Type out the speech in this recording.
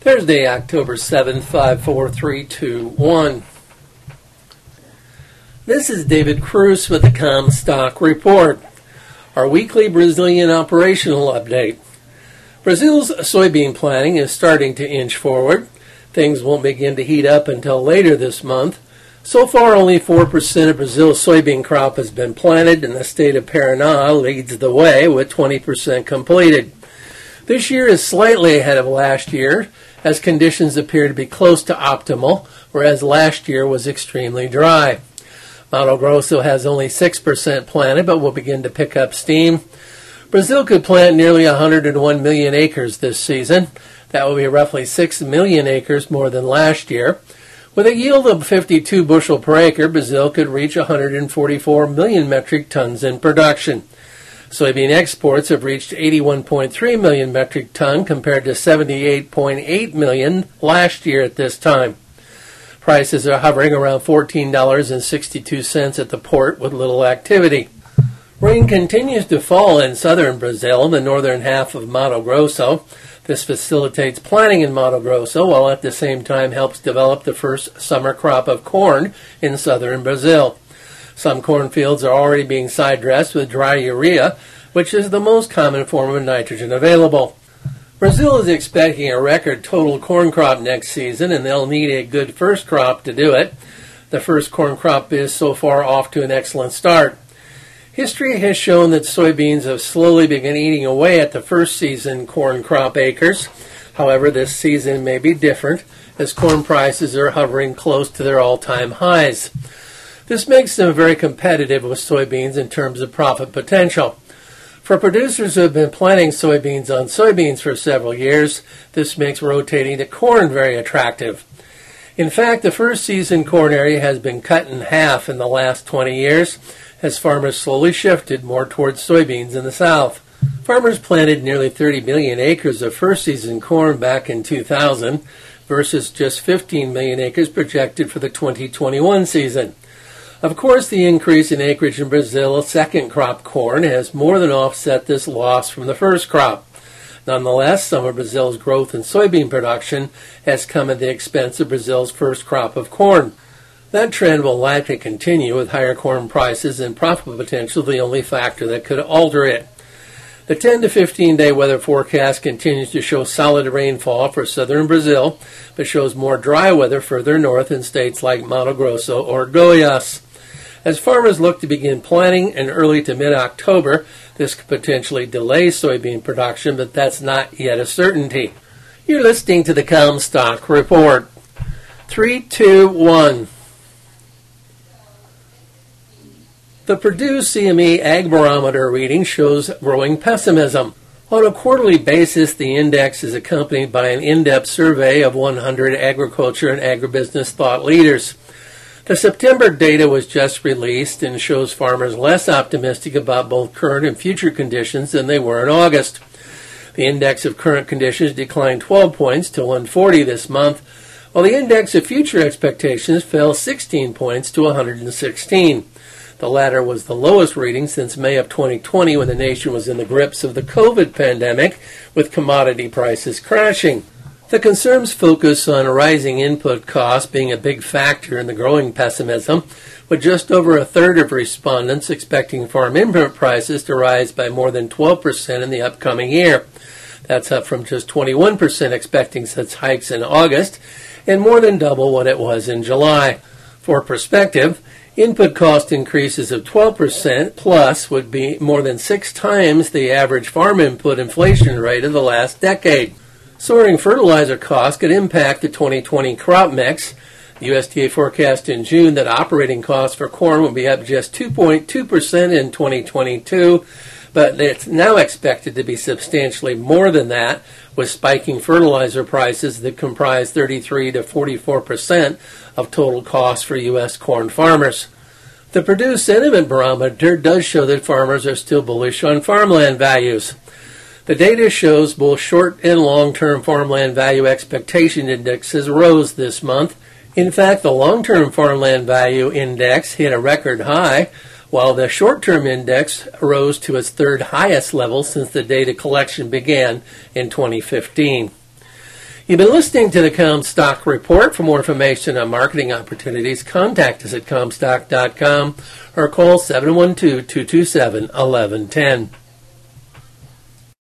Thursday, October 7th, 54321. This is David Cruz with the Comstock Report, our weekly Brazilian operational update. Brazil's soybean planting is starting to inch forward. Things won't begin to heat up until later this month. So far, only 4% of Brazil's soybean crop has been planted, and the state of Paraná leads the way with 20% completed. This year is slightly ahead of last year, as conditions appear to be close to optimal, whereas last year was extremely dry. Mato Grosso has only 6% planted, but will begin to pick up steam. Brazil could plant nearly 101 million acres this season. That will be roughly 6 million acres more than last year. With a yield of 52 bushel per acre, Brazil could reach 144 million metric tons in production. Soybean exports have reached 81.3 million metric ton compared to 78.8 million last year at this time. Prices are hovering around $14.62 at the port with little activity. Rain continues to fall in southern Brazil, the northern half of Mato Grosso. This facilitates planting in Mato Grosso, while at the same time helps develop the first summer crop of corn in southern Brazil. Some cornfields are already being side-dressed with dry urea, which is the most common form of nitrogen available. Brazil is expecting a record total corn crop next season, and they'll need a good first crop to do it. The first corn crop is so far off to an excellent start. History has shown that soybeans have slowly begun eating away at the first season corn crop acres. However, this season may be different, as corn prices are hovering close to their all-time highs. This makes them very competitive with soybeans in terms of profit potential. For producers who have been planting soybeans on soybeans for several years, this makes rotating to corn very attractive. In fact, the first season corn area has been cut in half in the last 20 years, as farmers slowly shifted more towards soybeans in the south. Farmers planted nearly 30 million acres of first season corn back in 2000 versus just 15 million acres projected for the 2021 season. Of course, the increase in acreage in Brazil's second crop corn has more than offset this loss from the first crop. Nonetheless, some of Brazil's growth in soybean production has come at the expense of Brazil's first crop of corn. That trend will likely continue, with higher corn prices and profit potential the only factor that could alter it. The 10 to 15-day weather forecast continues to show solid rainfall for southern Brazil, but shows more dry weather further north in states like Mato Grosso or Goiás. As farmers look to begin planting in early to mid-October, this could potentially delay soybean production, but that's not yet a certainty. You're listening to the Comstock Report. 3, 2, 1. The Purdue CME Ag Barometer reading shows growing pessimism. On a quarterly basis, the index is accompanied by an in-depth survey of 100 agriculture and agribusiness thought leaders. The September data was just released and shows farmers less optimistic about both current and future conditions than they were in August. The index of current conditions declined 12 points to 140 this month, while the index of future expectations fell 16 points to 116. The latter was the lowest reading since May of 2020, when the nation was in the grips of the COVID pandemic, with commodity prices crashing. The concerns focus on rising input costs being a big factor in the growing pessimism, with just over a third of respondents expecting farm input prices to rise by more than 12% in the upcoming year. That's up from just 21% expecting such hikes in August, and more than double what it was in July. For perspective, input cost increases of 12% plus would be more than 6 times the average farm input inflation rate of the last decade. Soaring fertilizer costs could impact the 2020 crop mix. The USDA forecast in June that operating costs for corn will be up just 2.2% in 2022, but it's now expected to be substantially more than that, with spiking fertilizer prices that comprise 33 to 44% of total costs for U.S. corn farmers. The Purdue Sentiment Barometer does show that farmers are still bullish on farmland values. The data shows both short and long-term farmland value expectation indexes rose this month. In fact, the long-term farmland value index hit a record high, while the short-term index rose to its third highest level since the data collection began in 2015. You've been listening to the Comstock Report. For more information on marketing opportunities, contact us at Comstock.com or call 712-227-1110.